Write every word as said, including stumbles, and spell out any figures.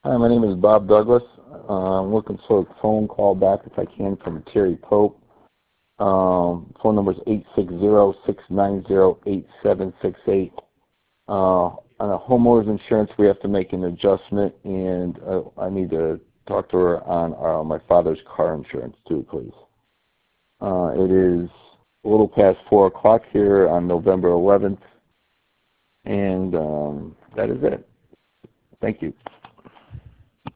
Hi, my name is Bob Douglas. Uh, I'm looking for a phone call back if I can from Terry Pope. Um, phone number is eight six zero, six nine zero, eight seven six eight. Uh, on a homeowner's insurance, we have to make an adjustment, and uh, I need to talk to her on uh, my father's car insurance too, please. Uh, it is a little past four o'clock here on November eleventh, and um, that is it. Thank you.